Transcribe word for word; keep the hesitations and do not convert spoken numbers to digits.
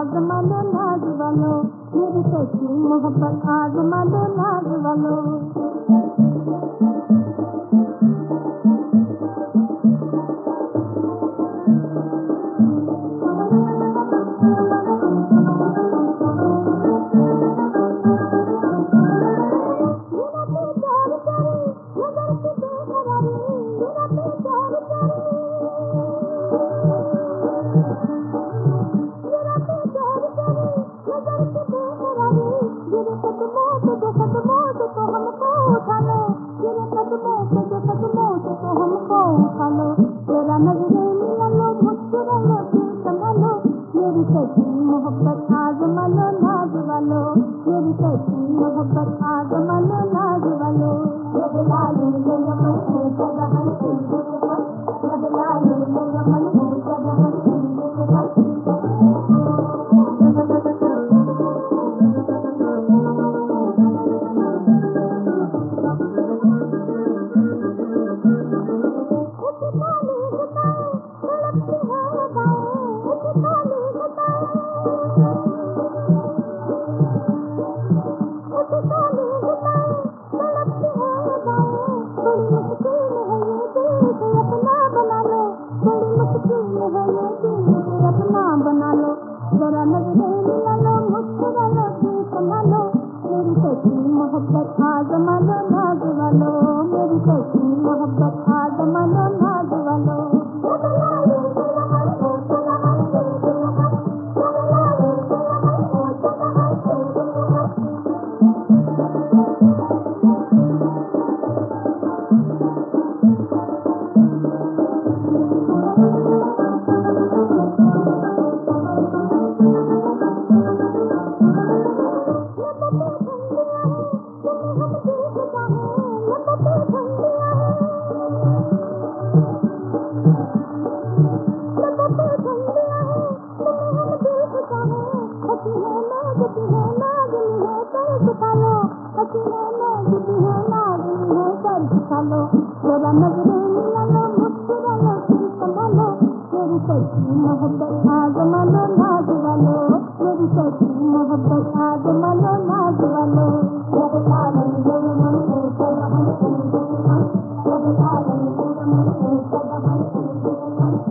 आजमा लो नाज वालो, मेरी सच्ची मोहब्बत आजमा लो नाज वालो। मेरी सच्ची मोहब्बत आजमा लो नाज वालो, मेरी सच्ची मोहब्बत आजमा लो नाज वालो। बदला ले यमन को जगहन सिंदूर, बदला ले यमन को जगहन सिंदूर। बना लो जरा नजरें मिला लो, मुस्कुरा लो, संभा लो, मेरी सच्ची मोहब्बत आजमा लो नाज वालो, मेरी सच्ची मोहब्बत आजमा लो नाज वालो। जरा नजरें मिला लो, मुस्कुरा लो, संभा लो, मेरी सच्ची मोहब्बत आजमा लो नाज वालो, मेरी सच्ची मोहब्बत आजमा लो नाज वालो। बदला ले यमन को जगहन सिंदूर, बदला ले यमन को जगहन सिंदूर।